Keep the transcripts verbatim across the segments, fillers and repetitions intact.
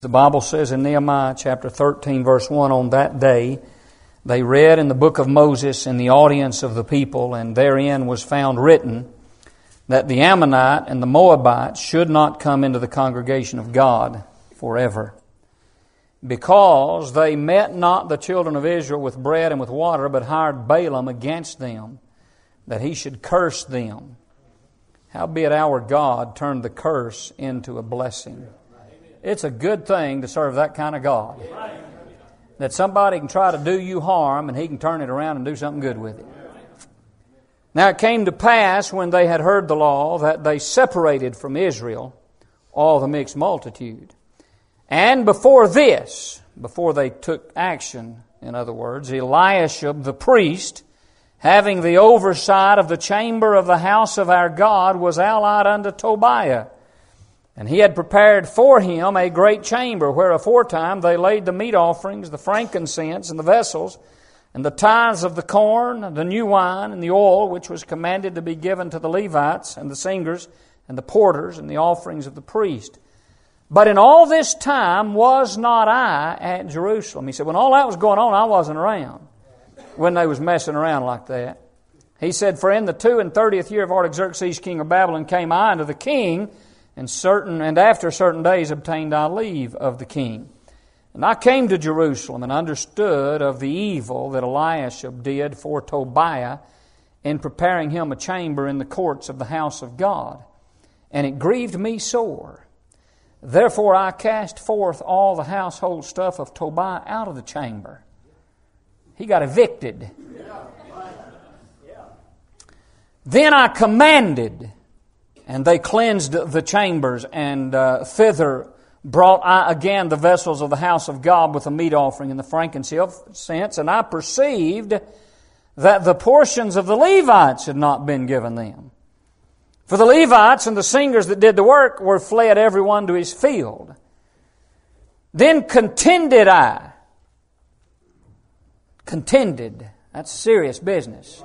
The Bible says in Nehemiah chapter thirteen, verse one, on that day they read in the book of Moses in the audience of the people, and therein was found written that the Ammonite and the Moabite should not come into the congregation of God forever, because they met not the children of Israel with bread and with water, but hired Balaam against them, that he should curse them. Howbeit our God turned the curse into a blessing. It's a good thing to serve that kind of God. That somebody can try to do you harm and He can turn it around and do something good with it. Now it came to pass when they had heard the law that they separated from Israel all the mixed multitude. And before this, before they took action, in other words, Eliashib the priest, having the oversight of the chamber of the house of our God, was allied unto Tobiah. And he had prepared for him a great chamber, where aforetime they laid the meat offerings, the frankincense, and the vessels, and the tithes of the corn, and the new wine, and the oil, which was commanded to be given to the Levites, and the singers, and the porters, and the offerings of the priest. But in all this time was not I at Jerusalem. He said, when all that was going on, I wasn't around, when they was messing around like that. He said, for in the two and thirtieth year of Artaxerxes, king of Babylon, came I unto the king, and certain and after certain days obtained I leave of the king. And I came to Jerusalem, and understood of the evil that Eliashib did for Tobiah in preparing him a chamber in the courts of the house of God. And it grieved me sore. Therefore I cast forth all the household stuff of Tobiah out of the chamber. He got evicted. Then I commanded, and they cleansed the chambers, and uh, thither brought I again the vessels of the house of God with the meat offering and the frankincense, and I perceived that the portions of the Levites had not been given them. For the Levites and the singers that did the work were fled every one to his field. Then contended I. Contended. That's serious business.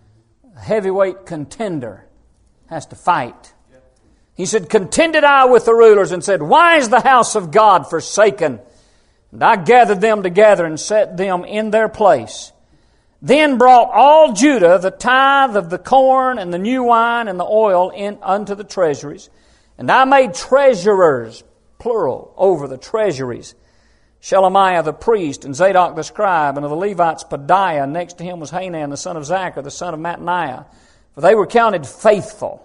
A heavyweight contender has to fight. He said, contended I with the rulers, and said, why is the house of God forsaken? And I gathered them together and set them in their place. Then brought all Judah the tithe of the corn and the new wine and the oil in unto the treasuries. And I made treasurers, plural, over the treasuries, Shelemiah the priest, and Zadok the scribe, and of the Levites Pedaiah. Next to him was Hanan the son of Zachar, the son of Mattaniah. For they were counted faithful,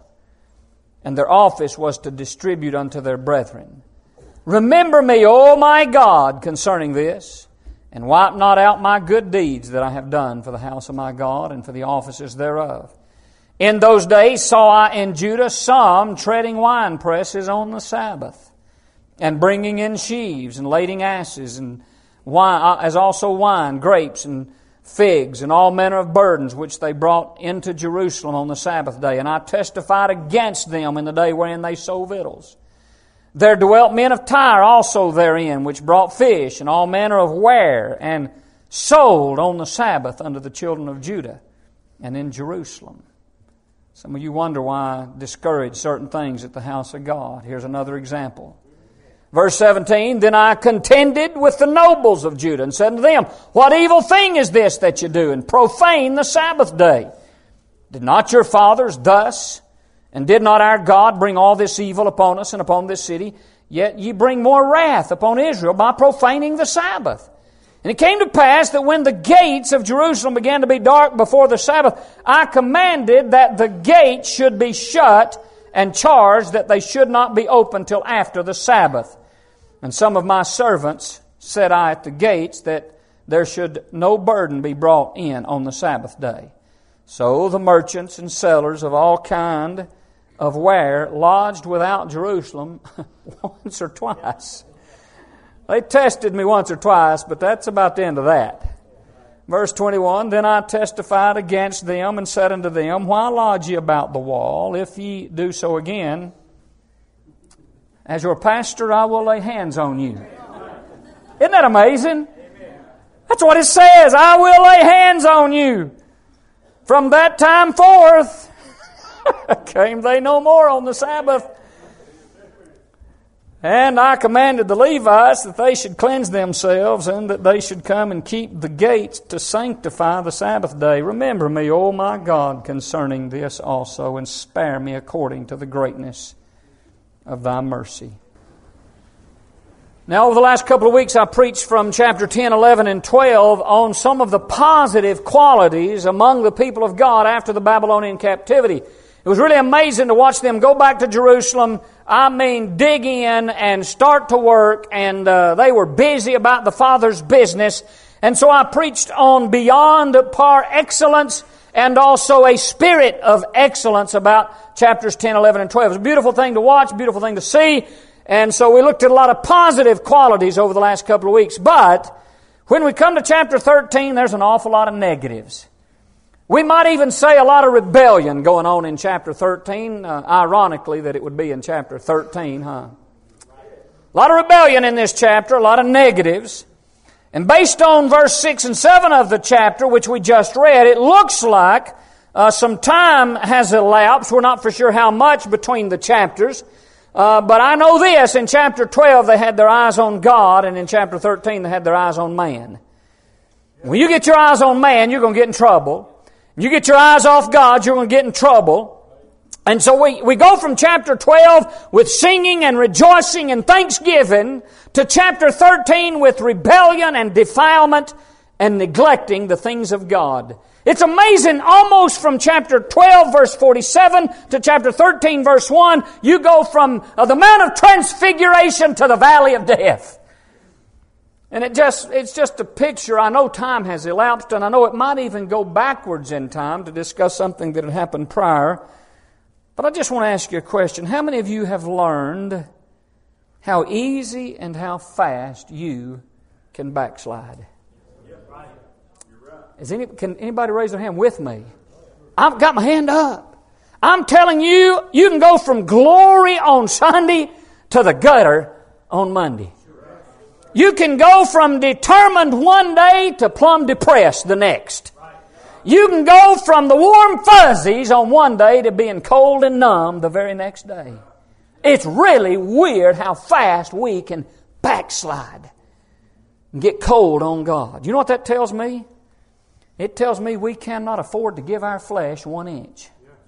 and their office was to distribute unto their brethren. Remember me, O my God, concerning this, and wipe not out my good deeds that I have done for the house of my God and for the offices thereof. In those days saw I in Judah some treading wine presses on the Sabbath, and bringing in sheaves, and lading asses, and wine, as also wine, grapes, and figs, and all manner of burdens, which they brought into Jerusalem on the Sabbath day. And I testified against them in the day wherein they sold victuals. There dwelt men of Tyre also therein, which brought fish, and all manner of ware, and sold on the Sabbath unto the children of Judah, and in Jerusalem. Some of you wonder why I discourage certain things at the house of God. Here's another example. Verse seventeen, then I contended with the nobles of Judah, and said to them, what evil thing is this that you do, and profane the Sabbath day? Did not your fathers thus, and did not our God bring all this evil upon us and upon this city? Yet ye bring more wrath upon Israel by profaning the Sabbath. And it came to pass that when the gates of Jerusalem began to be dark before the Sabbath, I commanded that the gates should be shut, and charged that they should not be opened till after the Sabbath. And some of my servants set I at the gates, that there should no burden be brought in on the Sabbath day. So the merchants and sellers of all kind of ware lodged without Jerusalem once or twice. They tested me once or twice, but that's about the end of that. Verse twenty-one, then I testified against them, and said unto them, why lodge ye about the wall? If ye do so again, as your pastor, I will lay hands on you. Isn't that amazing? That's what it says. I will lay hands on you. From that time forth, came they no more on the Sabbath. And I commanded the Levites that they should cleanse themselves, and that they should come and keep the gates to sanctify the Sabbath day. Remember me, O my God, concerning this also, and spare me according to the greatness of Thy mercy. Now, over the last couple of weeks, I preached from chapter ten, eleven, and twelve on some of the positive qualities among the people of God after the Babylonian captivity. It was really amazing to watch them go back to Jerusalem. I mean, dig in and start to work, and uh, they were busy about the Father's business. And so I preached on beyond par excellence and also a spirit of excellence about chapters ten, eleven, and twelve. It was a beautiful thing to watch, a beautiful thing to see. And so we looked at a lot of positive qualities over the last couple of weeks. But when we come to chapter thirteen, there's an awful lot of negatives. We might even say a lot of rebellion going on in chapter thirteen. Uh, ironically, that it would be in chapter thirteen, huh? A lot of rebellion in this chapter, a lot of negatives. And based on verse six and seven of the chapter, which we just read, it looks like uh, some time has elapsed. We're not for sure how much between the chapters. Uh, but I know this, in chapter twelve they had their eyes on God, and in chapter thirteen they had their eyes on man. When you get your eyes on man, you're going to get in trouble. You get your eyes off God, you're going to get in trouble. And so we, we go from chapter twelve with singing and rejoicing and thanksgiving to chapter thirteen with rebellion and defilement and neglecting the things of God. It's amazing, almost from chapter twelve verse forty-seven to chapter thirteen verse one, you go from uh, the Mount of Transfiguration to the Valley of Death. And it just it's just a picture. I know time has elapsed, and I know it might even go backwards in time to discuss something that had happened prior. But I just want to ask you a question. How many of you have learned how easy and how fast you can backslide? Is any, can anybody raise their hand with me? I've got my hand up. I'm telling you, you can go from glory on Sunday to the gutter on Monday. You can go from determined one day to plumb depressed the next. You can go from the warm fuzzies on one day to being cold and numb the very next day. It's really weird how fast we can backslide and get cold on God. You know what that tells me? It tells me we cannot afford to give our flesh one inch.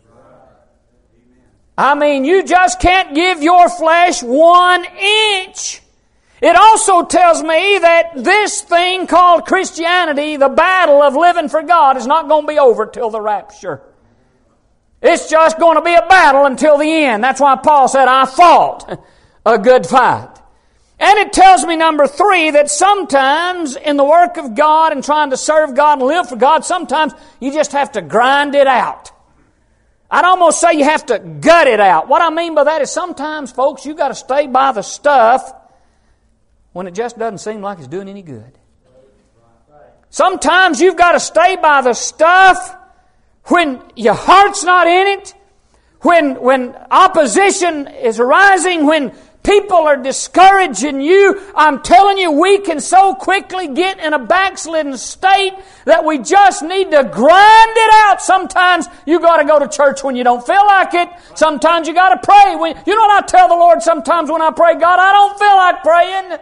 I mean, you just can't give your flesh one inch. It also tells me that this thing called Christianity, the battle of living for God, is not going to be over till the rapture. It's just going to be a battle until the end. That's why Paul said, I fought a good fight. And it tells me, number three, that sometimes in the work of God and trying to serve God and live for God, sometimes you just have to grind it out. I'd almost say you have to gut it out. What I mean by that is sometimes, folks, you got to stay by the stuff when it just doesn't seem like it's doing any good. Sometimes you've got to stay by the stuff when your heart's not in it, when, when opposition is arising, when people are discouraging you. I'm telling you, we can so quickly get in a backslidden state that we just need to grind it out. Sometimes you got to go to church when you don't feel like it. Sometimes you got to pray. When, you know what I tell the Lord sometimes when I pray? God, I don't feel like praying.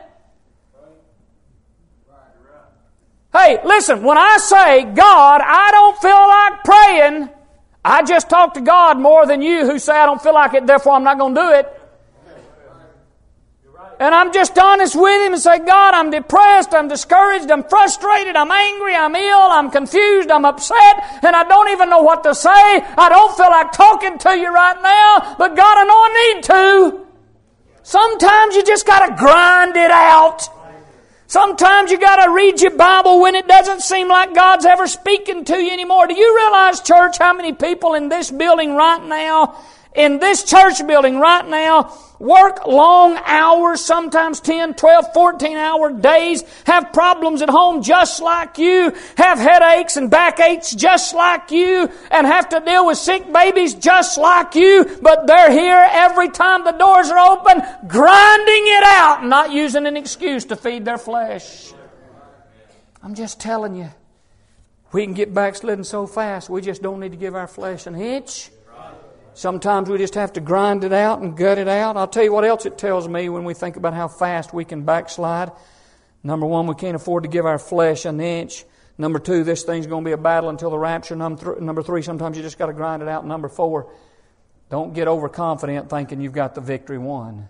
Hey, listen, when I say, God, I don't feel like praying, I just talk to God more than you who say I don't feel like it, therefore I'm not going to do it. And I'm just honest with Him and say, God, I'm depressed, I'm discouraged, I'm frustrated, I'm angry, I'm ill, I'm confused, I'm upset, and I don't even know what to say. I don't feel like talking to you right now, but God, I know I need to. Sometimes you just got to grind it out. Sometimes you got to read your Bible when it doesn't seem like God's ever speaking to you anymore. Do you realize, church, how many people in this building right now, in this church building right now, work long hours, sometimes ten, twelve, fourteen hour days, have problems at home just like you, have headaches and backaches just like you, and have to deal with sick babies just like you, but they're here every time the doors are open, grinding it out, not using an excuse to feed their flesh. I'm just telling you, we can get backslidden so fast, we just don't need to give our flesh an inch. Sometimes we just have to grind it out and gut it out. I'll tell you what else it tells me when we think about how fast we can backslide. Number one, we can't afford to give our flesh an inch. Number two, this thing's going to be a battle until the rapture. Number three, sometimes you just got to grind it out. Number four, don't get overconfident thinking you've got the victory won.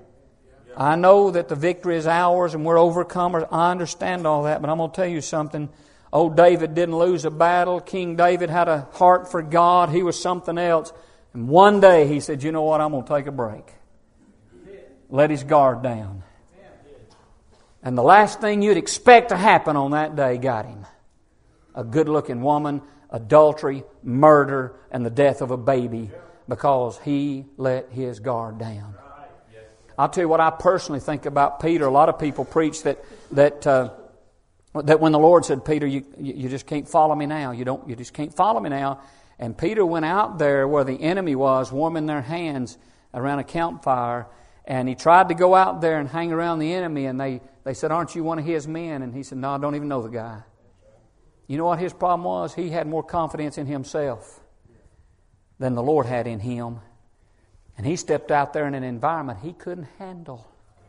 I know that the victory is ours and we're overcomers. I understand all that, but I'm going to tell you something. Old David didn't lose a battle. King David had a heart for God. He was something else. And one day he said, you know what, I'm going to take a break. Let his guard down. And the last thing you'd expect to happen on that day got him. A good-looking woman, adultery, murder, and the death of a baby because he let his guard down. I'll tell you what I personally think about Peter. A lot of people preach that that uh, that when the Lord said, Peter, you you just can't follow me now. You don't. You just can't follow me now. And Peter went out there where the enemy was, warming their hands around a campfire. And he tried to go out there and hang around the enemy. And they, they said, aren't you one of his men? And he said, no, I don't even know the guy. You know what his problem was? He had more confidence in himself than the Lord had in him. And he stepped out there in an environment he couldn't handle.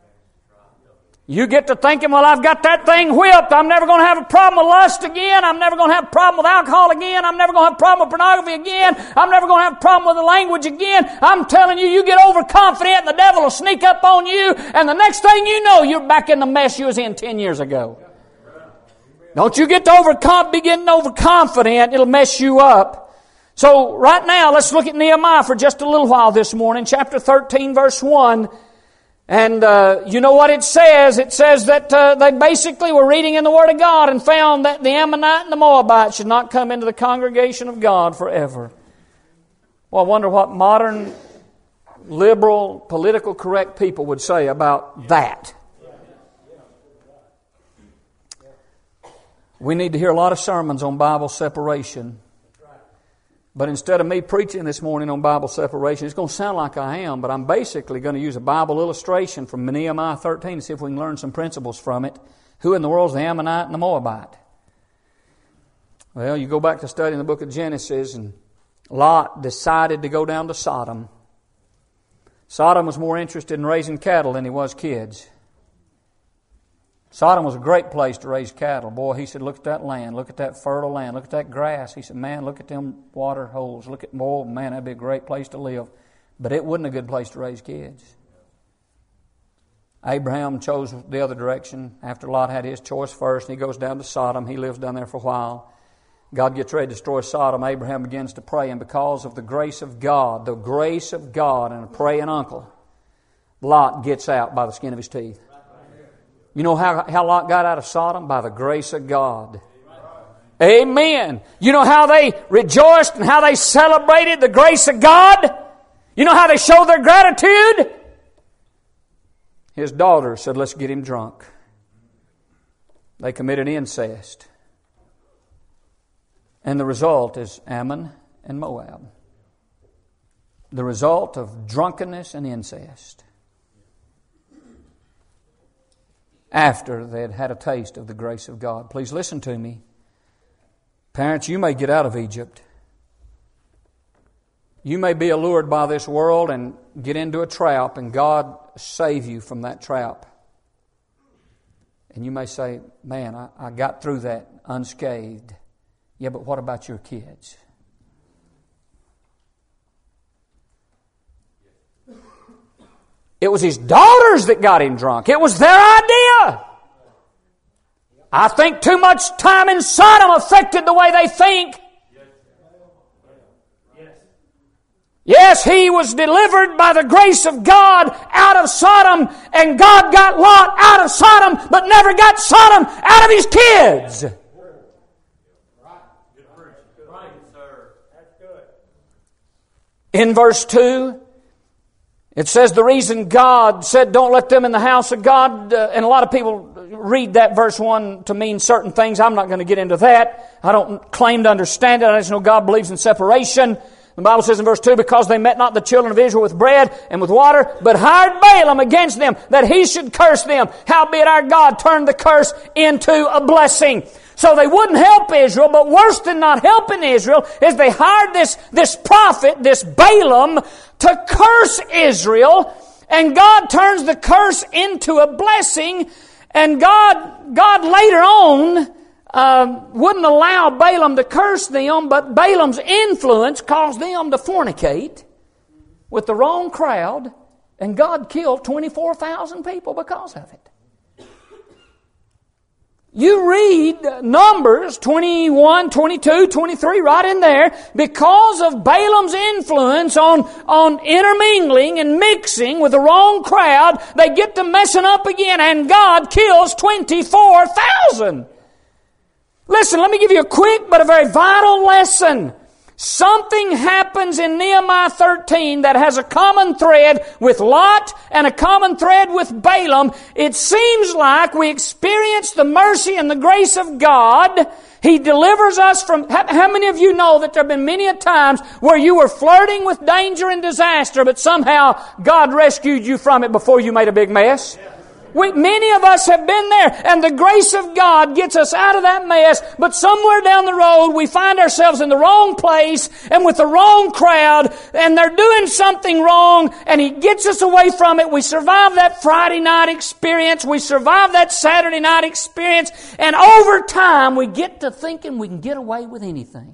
You get to thinking, well, I've got that thing whipped. I'm never going to have a problem with lust again. I'm never going to have a problem with alcohol again. I'm never going to have a problem with pornography again. I'm never going to have a problem with the language again. I'm telling you, you get overconfident and the devil will sneak up on you. And the next thing you know, you're back in the mess you was in ten years ago. Don't you get to overcom- be getting overconfident. It'll mess you up. So right now, let's look at Nehemiah for just a little while this morning. Chapter thirteen, verse one. And uh, you know what it says? It says that uh, they basically were reading in the Word of God and found that the Ammonite and the Moabite should not come into the congregation of God forever. Well, I wonder what modern, liberal, political correct people would say about that. We need to hear a lot of sermons on Bible separation. But instead of me preaching this morning on Bible separation, it's going to sound like I am, but I'm basically going to use a Bible illustration from Nehemiah thirteen to see if we can learn some principles from it. Who in the world is the Ammonite and the Moabite? Well, you go back to studying the book of Genesis, and Lot decided to go down to Sodom. Sodom was more interested in raising cattle than he was kids. Sodom was a great place to raise cattle. Boy, he said, look at that land. Look at that fertile land. Look at that grass. He said, man, look at them water holes. Look at, boy, man, that'd be a great place to live. But it wasn't a good place to raise kids. Abraham chose the other direction after Lot had his choice first. And he goes down to Sodom. He lives down there for a while. God gets ready to destroy Sodom. Abraham begins to pray. And because of the grace of God, the grace of God and a praying uncle, Lot gets out by the skin of his teeth. You know how, how Lot got out of Sodom? By the grace of God. Amen. You know how they rejoiced and how they celebrated the grace of God? You know how they showed their gratitude? His daughter said, let's get him drunk. They committed incest. And the result is Ammon and Moab. The result of drunkenness and incest. After they had had a taste of the grace of God. Please listen to me. Parents, you may get out of Egypt. You may be allured by this world and get into a trap, and God save you from that trap. And you may say, man, I, I got through that unscathed. Yeah, but what about your kids? It was his daughters that got him drunk. It was their idea. I think too much time in Sodom affected the way they think. Yes, he was delivered by the grace of God out of Sodom, and God got Lot out of Sodom, but never got Sodom out of his kids. In verse two, it says the reason God said don't let them in the house of God, uh, and a lot of people read that verse one to mean certain things. I'm not going to get into that. I don't claim to understand it. I just know God believes in separation. The Bible says in verse two, because they met not the children of Israel with bread and with water, but hired Balaam against them, that he should curse them. Howbeit our God turned the curse into a blessing. So they wouldn't help Israel, but worse than not helping Israel is they hired this, this prophet, this Balaam, to curse Israel, and God turns the curse into a blessing, and God, God later on Uh, wouldn't allow Balaam to curse them, but Balaam's influence caused them to fornicate with the wrong crowd, and God killed twenty-four thousand people because of it. You read Numbers twenty-one, twenty-two, twenty-three right in there. Because of Balaam's influence on, on intermingling and mixing with the wrong crowd, they get to messing up again, and God kills twenty-four thousand. Listen, let me give you a quick but a very vital lesson. Something happens in Nehemiah thirteen that has a common thread with Lot and a common thread with Balaam. It seems like we experience the mercy and the grace of God. He delivers us from... How many of you know that there have been many a times where you were flirting with danger and disaster, but somehow God rescued you from it before you made a big mess? We, many of us have been there, and the grace of God gets us out of that mess, but somewhere down the road we find ourselves in the wrong place and with the wrong crowd, and they're doing something wrong, and He gets us away from it. We survive that Friday night experience, we survive that Saturday night experience, and over time we get to thinking we can get away with anything.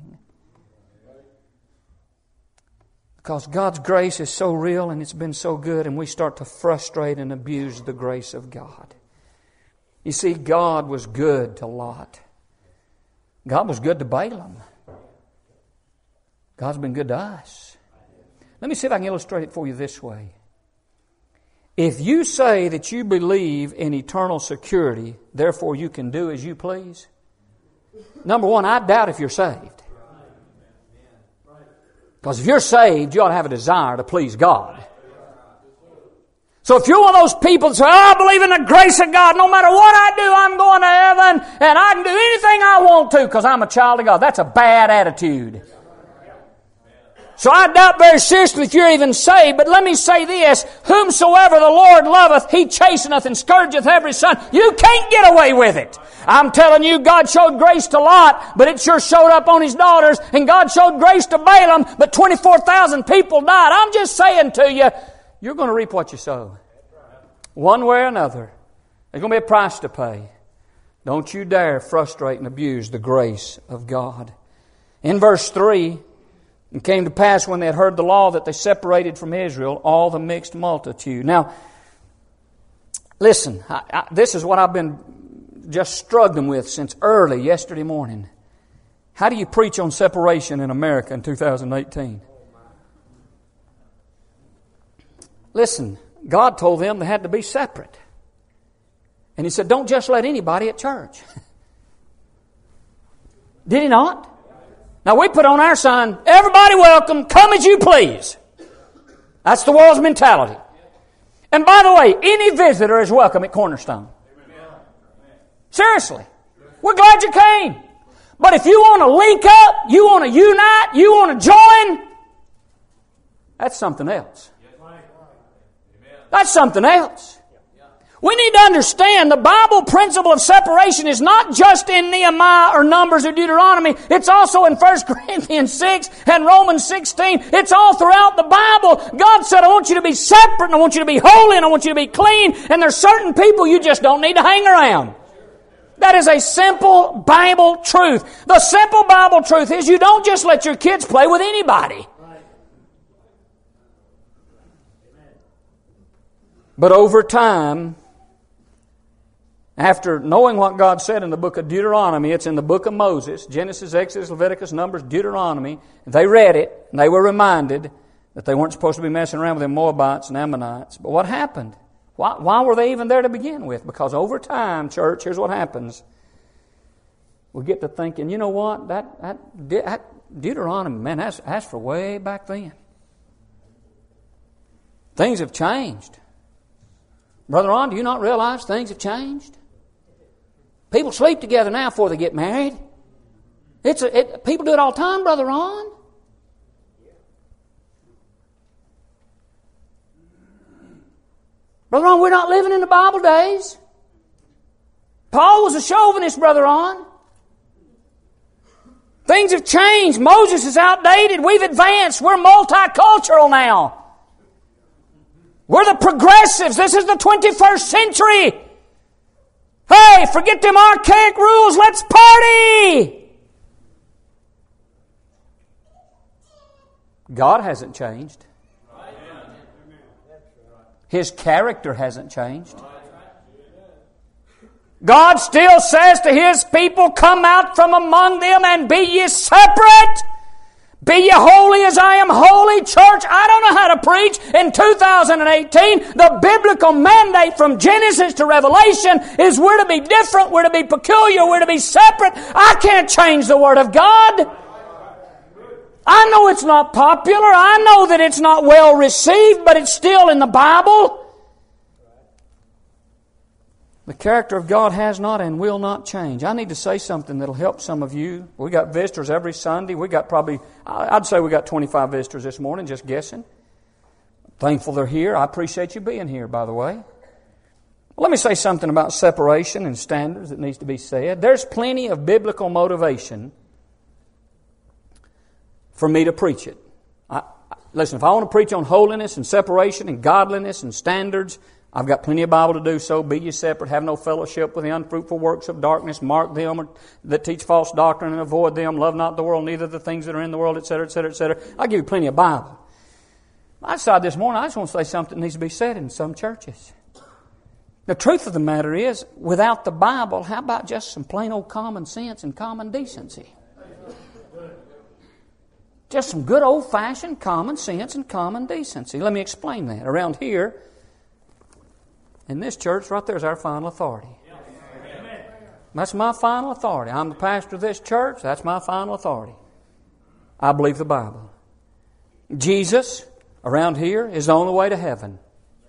Because God's grace is so real and it's been so good, and we start to frustrate and abuse the grace of God. You see, God was good to Lot. God was good to Balaam. God's been good to us. Let me see if I can illustrate it for you this way. If you say that you believe in eternal security, therefore you can do as you please, number one, I doubt if you're saved. Because if you're saved, you ought to have a desire to please God. So if you're one of those people that say, oh, I believe in the grace of God, no matter what I do, I'm going to heaven, and I can do anything I want to because I'm a child of God. That's a bad attitude. So I doubt very seriously if you're even saved, but let me say this, whomsoever the Lord loveth, He chasteneth and scourgeth every son. You can't get away with it. I'm telling you, God showed grace to Lot, but it sure showed up on his daughters, and God showed grace to Balaam, but twenty-four thousand people died. I'm just saying to you, you're going to reap what you sow. One way or another. There's going to be a price to pay. Don't you dare frustrate and abuse the grace of God. In verse three, it came to pass when they had heard the law that they separated from Israel all the mixed multitude. Now, listen, I, I, this is what I've been just struggling with since early yesterday morning. How do you preach on separation in America in two thousand eighteen? Listen, God told them they had to be separate. And He said, don't just let anybody at church. Did He not? Now we put on our sign, everybody welcome, come as you please. That's the world's mentality. And by the way, any visitor is welcome at Cornerstone. Seriously. We're glad you came. But if you want to link up, you want to unite, you want to join, that's something else. That's something else. We need to understand the Bible principle of separation is not just in Nehemiah or Numbers or Deuteronomy. It's also in First Corinthians six and Romans sixteen. It's all throughout the Bible. God said, I want you to be separate, and I want you to be holy, and I want you to be clean, and there's certain people you just don't need to hang around. That is a simple Bible truth. The simple Bible truth is you don't just let your kids play with anybody. But over time, after knowing what God said in the book of Deuteronomy, it's in the book of Moses, Genesis, Exodus, Leviticus, Numbers, Deuteronomy. They read it, and they were reminded that they weren't supposed to be messing around with the Moabites and Ammonites. But what happened? Why, why were they even there to begin with? Because over time, church, here's what happens. We get to thinking, you know what? That, that, that Deuteronomy, man, that's, that's for way back then. Things have changed. Brother Ron, do you not realize things have changed? People sleep together now before they get married. It's a, it, people do it all the time, Brother Ron. Brother Ron, we're not living in the Bible days. Paul was a chauvinist, Brother Ron. Things have changed. Moses is outdated. We've advanced. We're multicultural now. We're the progressives. This is the twenty-first century. Hey, forget them archaic rules. Let's party. God hasn't changed. His character hasn't changed. God still says to His people, come out from among them and be ye separate. Be ye holy as I am holy. Church, I don't know how to preach in two thousand eighteen. The biblical mandate from Genesis to Revelation is we're to be different, we're to be peculiar, we're to be separate. I can't change the Word of God. I know it's not popular. I know that it's not well received, but it's still in the Bible. The character of God has not and will not change. I need to say something that'll help some of you. We got visitors every Sunday. We got probably, I'd say we got twenty-five visitors this morning, just guessing. Thankful they're here. I appreciate you being here, by the way. Let me say something about separation and standards that needs to be said. There's plenty of biblical motivation for me to preach it. I, listen, if I want to preach on holiness and separation and godliness and standards, I've got plenty of Bible to do so. Be ye separate, have no fellowship with the unfruitful works of darkness. Mark them that teach false doctrine and avoid them. Love not the world, neither the things that are in the world, et cetera, et cetera, et cetera. I'll give you plenty of Bible. I decided this morning I just want to say something that needs to be said in some churches. The truth of the matter is, without the Bible, how about just some plain old common sense and common decency? Just some good old-fashioned common sense and common decency. Let me explain that. Around here, in this church, right there is our final authority. That's my final authority. I'm the pastor of this church. That's my final authority. I believe the Bible. Jesus, around here, is the only way to heaven.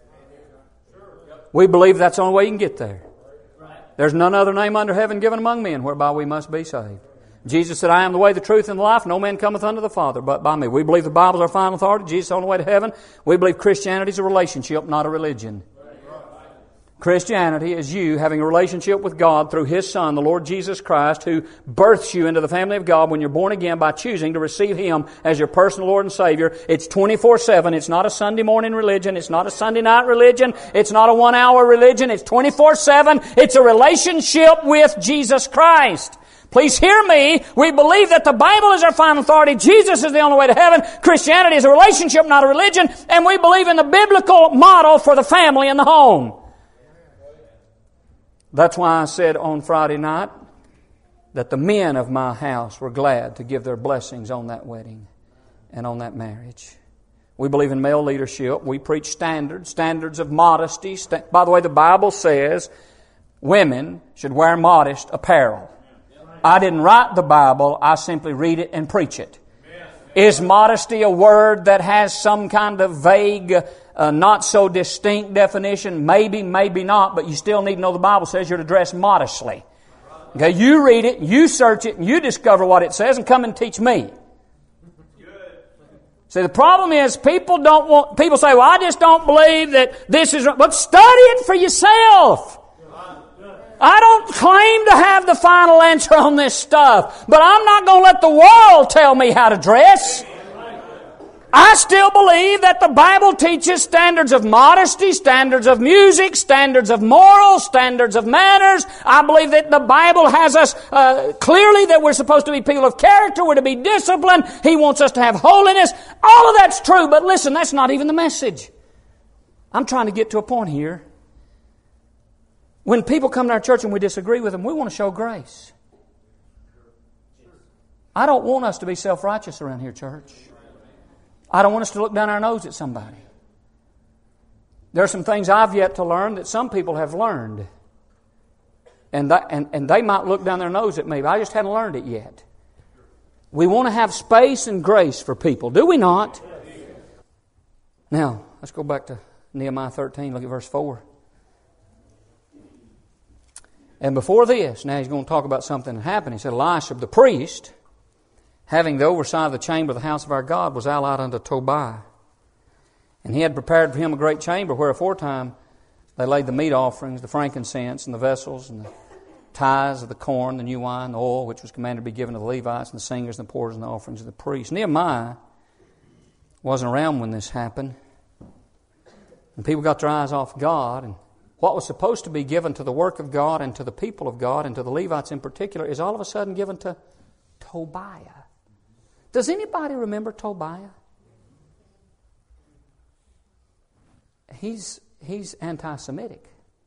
We believe that's the only way you can get there. There's none other name under heaven given among men whereby we must be saved. Jesus said, I am the way, the truth, and the life. No man cometh unto the Father but by me. We believe the Bible is our final authority. Jesus is the only way to heaven. We believe Christianity is a relationship, not a religion. Christianity is you having a relationship with God through His Son, the Lord Jesus Christ, who births you into the family of God when you're born again by choosing to receive Him as your personal Lord and Savior. It's twenty-four seven. It's not a Sunday morning religion. It's not a Sunday night religion. It's not a one-hour religion. It's twenty-four seven. It's a relationship with Jesus Christ. Please hear me. We believe that the Bible is our final authority. Jesus is the only way to heaven. Christianity is a relationship, not a religion. And we believe in the biblical model for the family and the home. That's why I said on Friday night that the men of my house were glad to give their blessings on that wedding and on that marriage. We believe in male leadership. We preach standards, standards of modesty. By the way, the Bible says women should wear modest apparel. I didn't write the Bible. I simply read it and preach it. Is modesty a word that has some kind of vague, uh, not so distinct definition? Maybe, maybe not, but you still need to know the Bible says you're to dress modestly. Okay, you read it, you search it, and you discover what it says and come and teach me. See, the problem is people don't want, people say, well, I just don't believe that this is right. But study it for yourself. I don't claim to have the final answer on this stuff, but I'm not going to let the world tell me how to dress. I still believe that the Bible teaches standards of modesty, standards of music, standards of morals, standards of manners. I believe that the Bible has us uh, clearly that we're supposed to be people of character, we're to be disciplined. He wants us to have holiness. All of that's true, but listen, that's not even the message. I'm trying to get to a point here. When people come to our church and we disagree with them, we want to show grace. I don't want us to be self-righteous around here, church. I don't want us to look down our nose at somebody. There are some things I've yet to learn that some people have learned. And, that, and, and they might look down their nose at me, but I just hadn't learned it yet. We want to have space and grace for people, do we not? Now, let's go back to Nehemiah thirteen, look at verse four. And before this, now he's going to talk about something that happened. He said, Elisha the priest, having the oversight of the chamber of the house of our God, was allied unto Tobiah. And he had prepared for him a great chamber, where aforetime They laid the meat offerings, the frankincense, and the vessels, and the tithes of the corn, the new wine, the oil, which was commanded to be given to the Levites, and the singers, and the porters, and the offerings of the priests. Nehemiah wasn't around when this happened. And people got their eyes off God, and what was supposed to be given to the work of God and to the people of God and to the Levites in particular is all of a sudden given to Tobiah. Does anybody remember Tobiah? He's, he's anti-Semitic.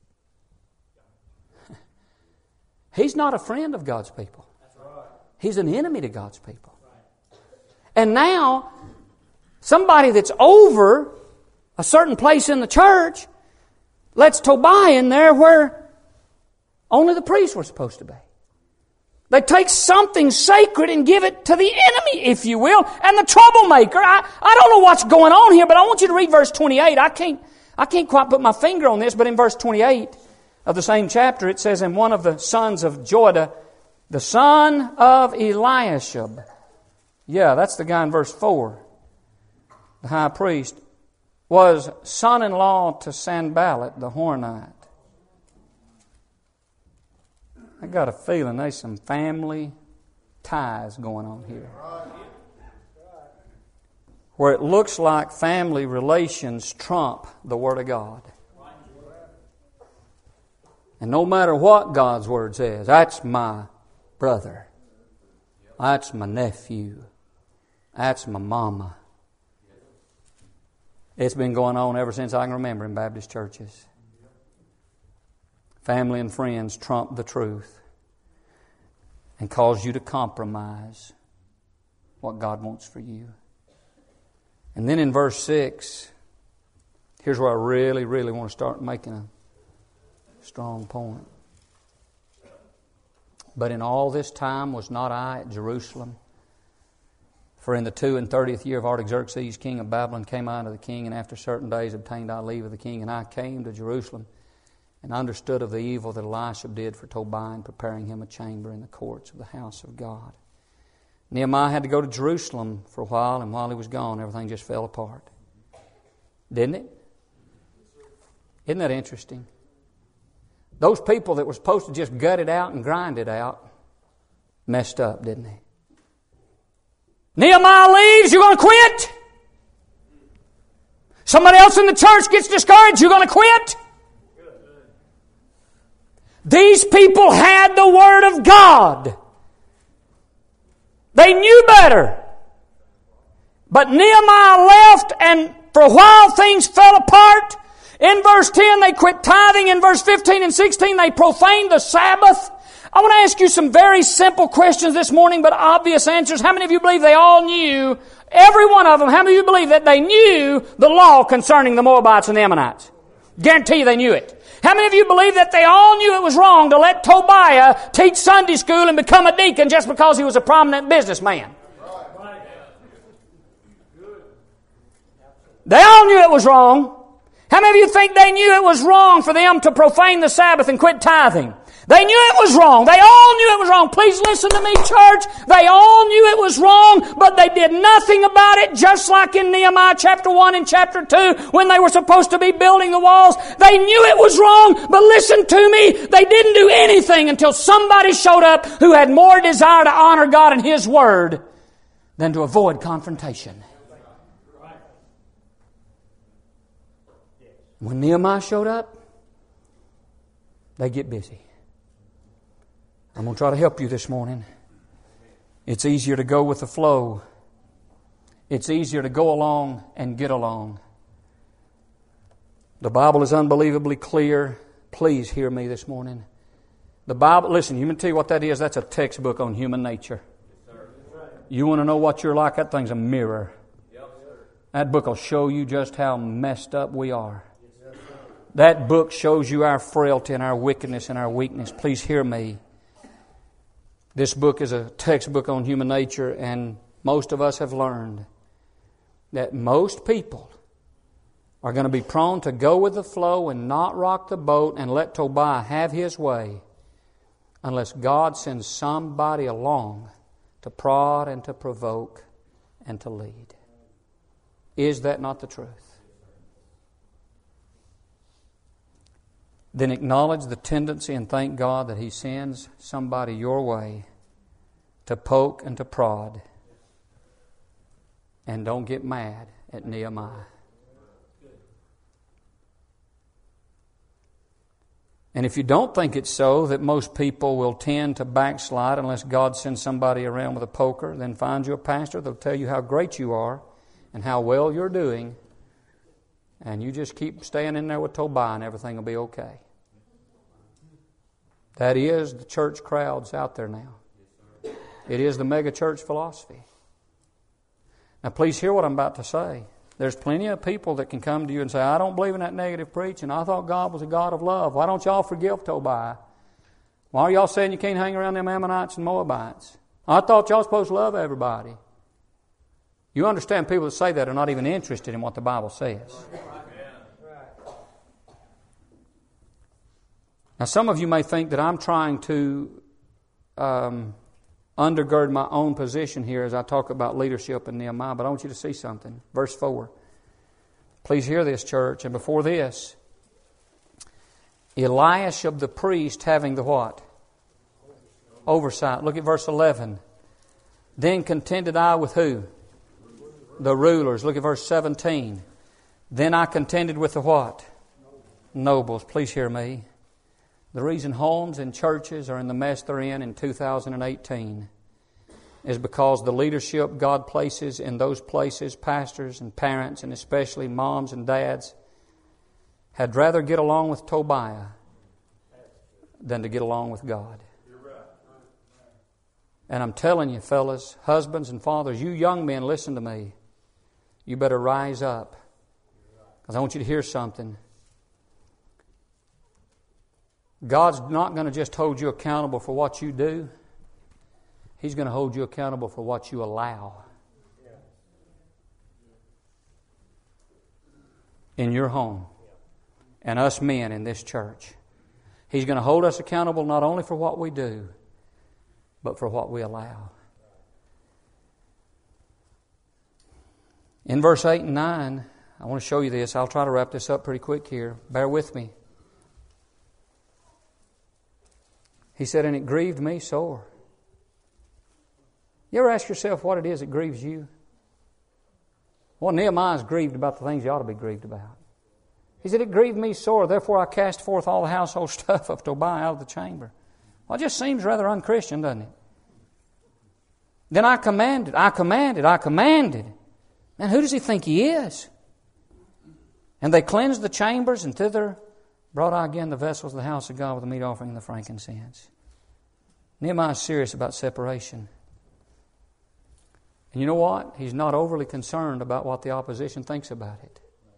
He's not a friend of God's people. He's an enemy to God's people. And now, somebody that's over a certain place in the church lets Tobiah in there where only the priests were supposed to be. They take something sacred and give it to the enemy, if you will, and the troublemaker. I, I don't know what's going on here, but I want you to read verse twenty-eight. I can't, I can't quite put my finger on this, but in verse twenty-eight of the same chapter, it says, "And one of the sons of Joiada, the son of Eliashib," yeah, that's the guy in verse four, the high priest, "was son-in-law to Sanballat the Horonite." I got a feeling there's some family ties going on here, where it looks like family relations trump the Word of God. And no matter what God's Word says, that's my brother, that's my nephew, that's my mama. It's been going on ever since I can remember in Baptist churches. Family and friends trump the truth and cause you to compromise what God wants for you. And then in verse six, here's where I really, really want to start making a strong point. "But in all this time was not I at Jerusalem. For in the two and thirtieth year of Artaxerxes, king of Babylon, came I unto the king, and after certain days obtained I leave of the king. And I came to Jerusalem, and understood of the evil that Elisha did for Tobiah in preparing him a chamber in the courts of the house of God." Nehemiah had to go to Jerusalem for a while, and while he was gone, everything just fell apart. Didn't it? Isn't that interesting? Those people that were supposed to just gut it out and grind it out messed up, didn't they? Nehemiah leaves, you're going to quit? Somebody else in the church gets discouraged, you're going to quit? These people had the Word of God. They knew better. But Nehemiah left, and for a while things fell apart. In verse ten, they quit tithing. In verse fifteen and sixteen, they profaned the Sabbath. I want to ask you some very simple questions this morning, but obvious answers. How many of you believe they all knew, every one of them, how many of you believe that they knew the law concerning the Moabites and the Ammonites? Guarantee you they knew it. How many of you believe that they all knew it was wrong to let Tobiah teach Sunday school and become a deacon just because he was a prominent businessman? They all knew it was wrong. How many of you think they knew it was wrong for them to profane the Sabbath and quit tithing? They knew it was wrong. They all knew it was wrong. Please listen to me, church. They all knew it was wrong, but they did nothing about it, just like in Nehemiah chapter one and chapter two when they were supposed to be building the walls. They knew it was wrong, but listen to me, they didn't do anything until somebody showed up who had more desire to honor God and His Word than to avoid confrontation. When Nehemiah showed up, they get busy. I'm going to try to help you this morning. It's easier to go with the flow. It's easier to go along and get along. The Bible is unbelievably clear. Please hear me this morning. The Bible, listen, you can tell you what that is. That's a textbook on human nature. You want to know what you're like? That thing's a mirror. That book will show you just how messed up we are. That book shows you our frailty and our wickedness and our weakness. Please hear me. This book is a textbook on human nature, and most of us have learned that most people are going to be prone to go with the flow and not rock the boat and let Tobiah have his way unless God sends somebody along to prod and to provoke and to lead. Is that not the truth? then acknowledge the tendency and thank God that He sends somebody your way to poke and to prod. And don't get mad at Nehemiah. And if you don't think it's so, that most people will tend to backslide unless God sends somebody around with a poker, then find you a pastor that'll tell you how great you are and how well you're doing, and you just keep staying in there with Tobiah and everything will be okay. That is the church crowds out there now. It is the mega church philosophy. Now please hear what I'm about to say. There's plenty of people that can come to you and say, I don't believe in that negative preaching. I thought God was a God of love. Why don't y'all forgive Tobiah? Why are y'all saying you can't hang around them Ammonites and Moabites? I thought y'all supposed to love everybody. You understand people that say that are not even interested in what the Bible says. Now some of you may think that I'm trying to um, undergird my own position here as I talk about leadership in Nehemiah, but I want you to see something. Verse four. Please hear this, church. And before this, Eliashib the priest having the what? Oversight. Look at verse eleven. Then contended I with who? The rulers. Look at verse seventeen. Then I contended with the what? Nobles. Please hear me. The reason homes and churches are in the mess they're in in two thousand eighteen is because the leadership God places in those places, pastors and parents, and especially moms and dads, had rather get along with Tobiah than to get along with God. And I'm telling you, fellas, husbands and fathers, you young men, listen to me. You better rise up. Because I want you to hear something. God's not going to just hold you accountable for what you do. He's going to hold you accountable for what you allow in your home and us men in this church. He's going to hold us accountable not only for what we do, but for what we allow. In verse eight and nine, I want to show you this. I'll try to wrap this up pretty quick here. Bear with me. He said, and it grieved me sore. You ever ask yourself what it is that grieves you? Well, Nehemiah's grieved about the things you ought to be grieved about. He said, it grieved me sore, therefore I cast forth all the household stuff of Tobiah out of the chamber. Well, it just seems rather unchristian, doesn't it? Then I commanded, I commanded, I commanded. And who does he think he is? And they cleansed the chambers, and thither brought I again the vessels of the house of God with the meat offering and the frankincense. Nehemiah is serious about separation. And you know what? He's not overly concerned about what the opposition thinks about it.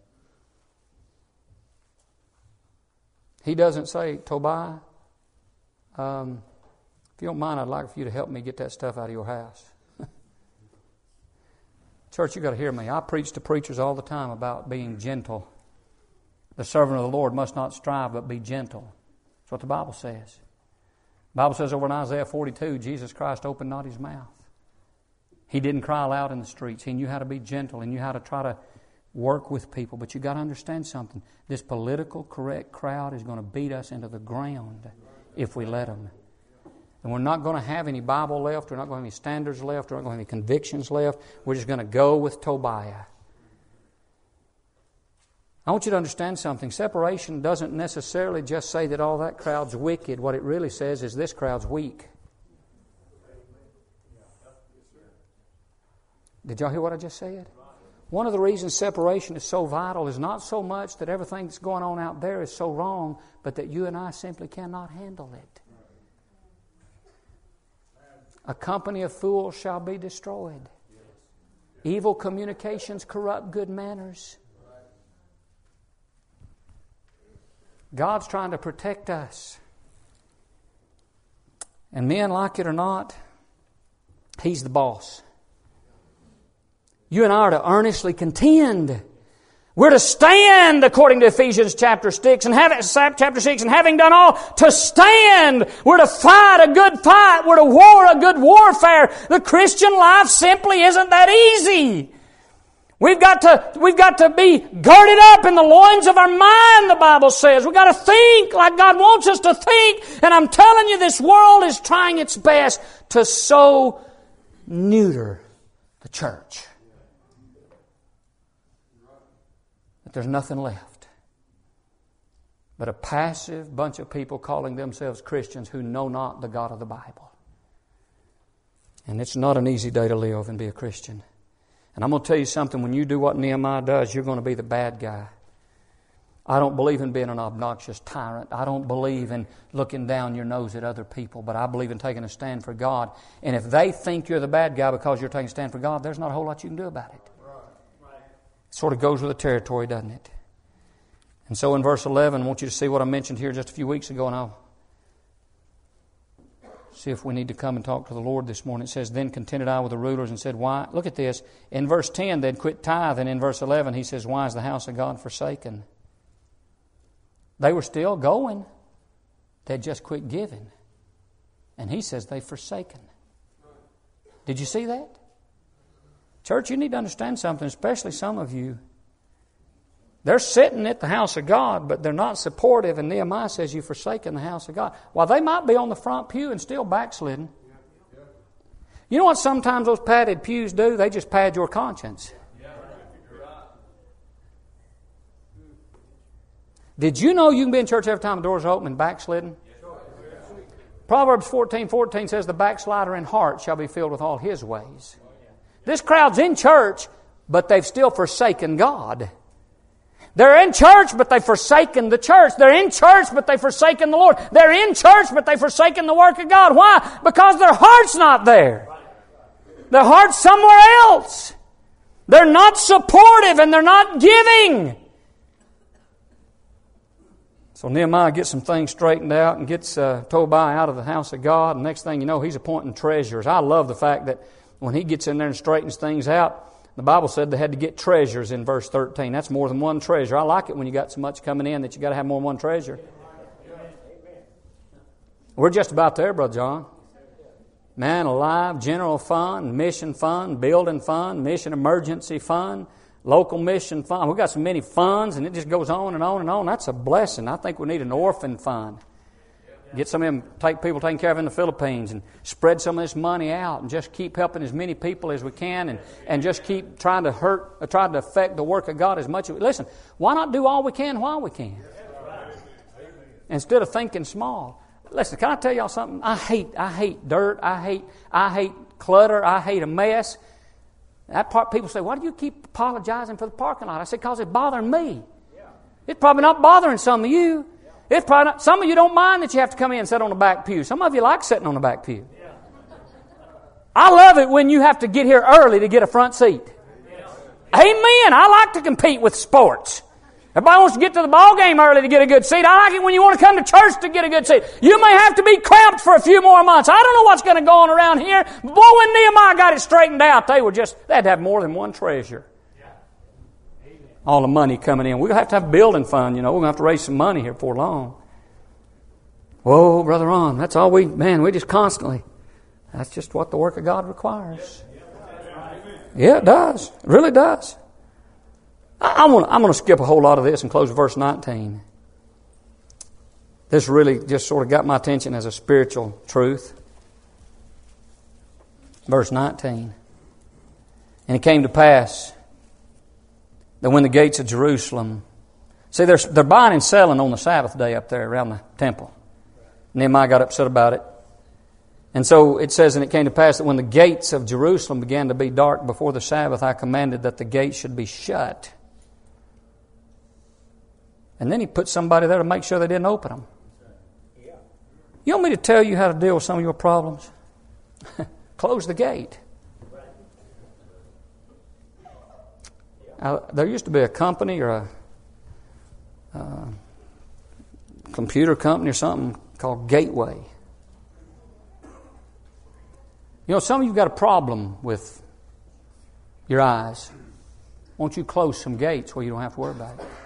He doesn't say, Tobiah, um, if you don't mind, I'd like for you to help me get that stuff out of your house. Church, you've got to hear me. I preach to preachers all the time about being gentle. The servant of the Lord must not strive, but be gentle. That's what the Bible says. The Bible says over in Isaiah forty-two, Jesus Christ opened not His mouth. He didn't cry aloud in the streets. He knew how to be gentle. He knew how to try to work with people. But you've got to understand something. This political correct crowd is going to beat us into the ground if we let them. And we're not going to have any Bible left. We're not going to have any standards left. We're not going to have any convictions left. We're just going to go with Tobiah. I want you to understand something. Separation doesn't necessarily just say that all that crowd's wicked. What it really says is this crowd's weak. Did y'all hear what I just said? One of the reasons separation is so vital is not so much that everything that's going on out there is so wrong, but that you and I simply cannot handle it. A company of fools shall be destroyed. Evil communications corrupt good manners. God's trying to protect us. And men, like it or not, He's the boss. You and I are to earnestly contend. We're to stand, according to Ephesians chapter six, and having, chapter six, and having done all, to stand. We're to fight a good fight. We're to war a good warfare. The Christian life simply isn't that easy. We've got to, we've got to be girded up in the loins of our mind, the Bible says. We've got to think like God wants us to think. And I'm telling you, this world is trying its best to so neuter the church that there's nothing left but a passive bunch of people calling themselves Christians who know not the God of the Bible. And it's not an easy day to live and be a Christian. And I'm going to tell you something, when you do what Nehemiah does, you're going to be the bad guy. I don't believe in being an obnoxious tyrant. I don't believe in looking down your nose at other people, but I believe in taking a stand for God. And if they think you're the bad guy because you're taking a stand for God, there's not a whole lot you can do about it. It sort of goes with the territory, doesn't it? And so in verse eleven, I want you to see what I mentioned here just a few weeks ago, and I'll see if we need to come and talk to the Lord this morning. It says, then contended I with the rulers and said, why? Look at this. In verse ten, they'd quit tithing. In verse eleven, he says, why is the house of God forsaken? They were still going. They'd just quit giving. And he says they've forsaken. Did you see that? Church, you need to understand something, especially some of you. They're sitting at the house of God, but they're not supportive. And Nehemiah says, you've forsaken the house of God. While they might be on the front pew and still backslidden. You know what sometimes those padded pews do? They just pad your conscience. Did you know you can be in church every time the doors are open and backslidden? Proverbs fourteen fourteen says, the backslider in heart shall be filled with all his ways. This crowd's in church, but they've still forsaken God. They're in church, but they've forsaken the church. They're in church, but they've forsaken the Lord. They're in church, but they've forsaken the work of God. Why? Because their heart's not there. Their heart's somewhere else. They're not supportive and they're not giving. So Nehemiah gets some things straightened out and gets uh, Tobiah out of the house of God. And next thing you know, he's appointing treasurers. I love the fact that when he gets in there and straightens things out, the Bible said they had to get treasures in verse thirteen. That's more than one treasure. I like it when you got so much coming in that you got to have more than one treasure. We're just about there, Brother John. Man alive, general fund, mission fund, building fund, mission emergency fund, local mission fund. We've got so many funds and it just goes on and on and on. That's a blessing. I think we need an orphan fund. Get some of them, take people taken care of in the Philippines and spread some of this money out and just keep helping as many people as we can and, and just keep trying to hurt, uh, trying to affect the work of God as much as we... Listen, why not do all we can while we can? Instead of thinking small. Listen, can I tell y'all something? I hate, I hate dirt. I hate, I hate clutter. I hate a mess. That part, people say, why do you keep apologizing for the parking lot? I said, because it's bothering me. It's probably not bothering some of you. It's probably not, some of you don't mind that you have to come in and sit on the back pew. Some of you like sitting on the back pew. I love it when you have to get here early to get a front seat. Amen. I like to compete with sports. Everybody wants to get to the ball game early to get a good seat. I like it when you want to come to church to get a good seat. You may have to be cramped for a few more months. I don't know what's going to go on around here. But boy, when Nehemiah got it straightened out, they were just, they had to have more than one treasure. All the money coming in. We're going to have to have a building fund, you know. We're going to have to raise some money here before long. Whoa, Brother Ron, that's all we, man, we just constantly, that's just what the work of God requires. Yeah, it does. It really does. I, I want, I'm going to skip a whole lot of this and close with verse nineteen. This really just sort of got my attention as a spiritual truth. Verse nineteen. And it came to pass that when the gates of Jerusalem... See, they're, they're buying and selling on the Sabbath day up there around the temple. Nehemiah got upset about it. And so it says, and it came to pass that when the gates of Jerusalem began to be dark before the Sabbath, I commanded that the gates should be shut. And then he put somebody there to make sure they didn't open them. You want me to tell you how to deal with some of your problems? Close the gate. Now, there used to be a company or a uh, computer company or something called Gateway. You know, some of you have got a problem with your eyes. Won't you close some gates where you don't have to worry about it?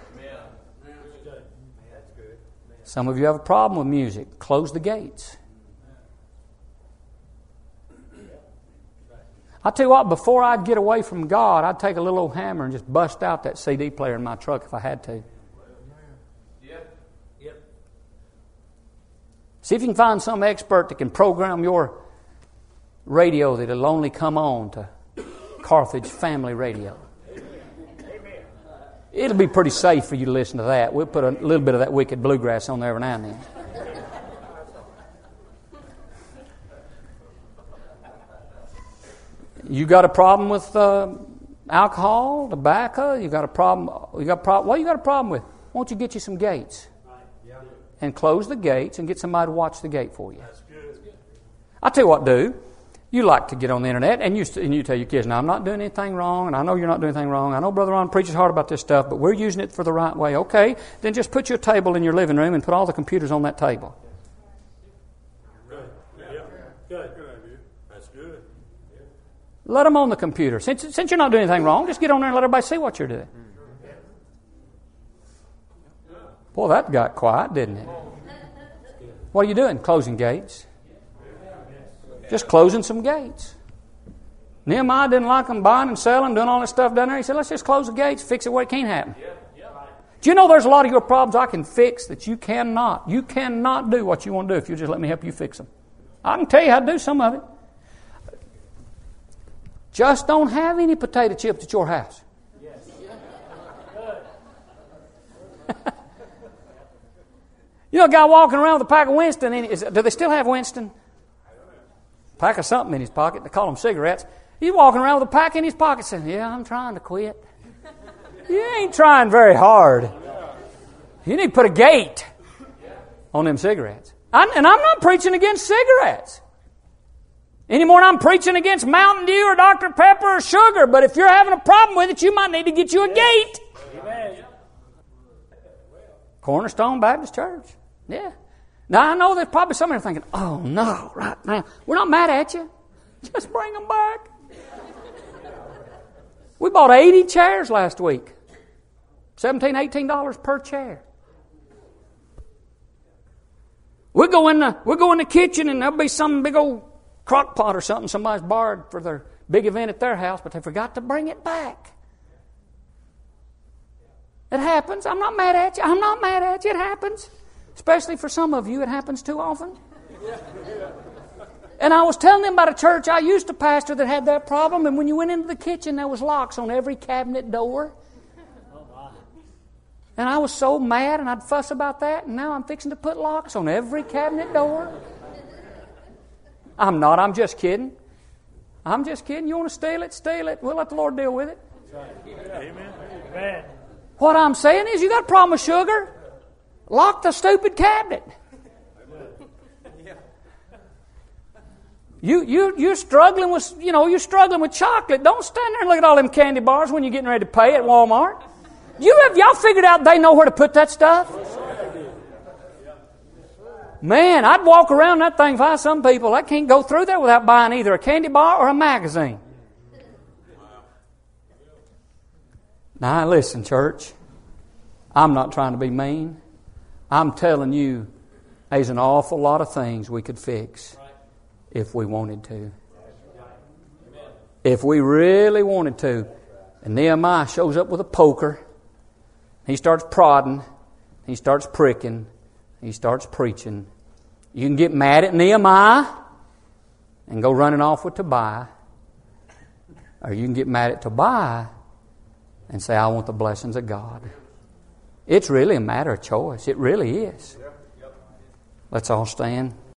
Some of you have a problem with music. Close the gates. I tell you what, before I'd get away from God, I'd take a little old hammer and just bust out that C D player in my truck if I had to. Yep. Yep. See if you can find some expert that can program your radio that it'll only come on to Carthage Family Radio. It'll be pretty safe for you to listen to that. We'll put a little bit of that wicked bluegrass on there every now and then. You got a problem with uh, alcohol, tobacco? You got a problem? You got a problem? What you got a problem with? Why don't you get you some gates and close the gates and get somebody to watch the gate for you? I'll tell you what, do. You like to get on the internet and you and you tell your kids, "Now I'm not doing anything wrong, and I know you're not doing anything wrong. I know Brother Ron preaches hard about this stuff, but we're using it for the right way." Okay, then just put your table in your living room and put all the computers on that table. Good. Yeah. Good. Good idea. That's good. Yeah. Let them on the computer. Since since you're not doing anything wrong, just get on there and let everybody see what you're doing. Boy, that got quiet, didn't it? What are you doing? Closing gates. Just closing some gates. Nehemiah didn't like them buying and selling, doing all that stuff down there. He said, let's just close the gates, fix it where it can't happen. Do you know there's a lot of your problems I can fix that you cannot? You cannot do what you want to do if you just let me help you fix them. I can tell you how to do some of it. Just don't have any potato chips at your house. You know a guy walking around with a pack of Winston in it. Is, do they still have Winston? Pack of something in his pocket. They call them cigarettes. He's walking around with a pack in his pocket saying, "Yeah, I'm trying to quit." You ain't trying very hard. You need to put a gate on them cigarettes. I, and I'm not preaching against cigarettes any more than I'm preaching against Mountain Dew or Doctor Pepper or sugar. But if you're having a problem with it, you might need to get you a gate. Amen. Cornerstone Baptist Church. Yeah. Now, I know there's probably somebody thinking, "Oh, no, right now. We're not mad at you. Just bring them back." We bought eighty chairs last week. seventeen dollars, eighteen dollars per chair. We go in the, we go in the kitchen and there'll be some big old crock pot or something somebody's borrowed for their big event at their house, but they forgot to bring it back. It happens. I'm not mad at you. I'm not mad at you. It happens. Especially for some of you, it happens too often. And I was telling them about a church I used to pastor that had that problem, and when you went into the kitchen, there was locks on every cabinet door. And I was so mad, and I'd fuss about that, and now I'm fixing to put locks on every cabinet door. I'm not. I'm just kidding. I'm just kidding. You want to steal it? Steal it. We'll let the Lord deal with it. Amen. Amen. What I'm saying is, you got a problem with sugar? Lock the stupid cabinet. You you you're struggling with you know you're struggling with chocolate. Don't stand there and look at all them candy bars when you're getting ready to pay at Walmart. You have y'all figured out they know where to put that stuff? Man, I'd walk around that thing. Find some people that can't go through there without buying either a candy bar or a magazine. Now listen, church. I'm not trying to be mean. I'm telling you, there's an awful lot of things we could fix if we wanted to. If we really wanted to. And Nehemiah shows up with a poker. He starts prodding. He starts pricking. He starts preaching. You can get mad at Nehemiah and go running off with Tobiah. Or you can get mad at Tobiah and say, "I want the blessings of God." It's really a matter of choice. It really is. Let's all stand.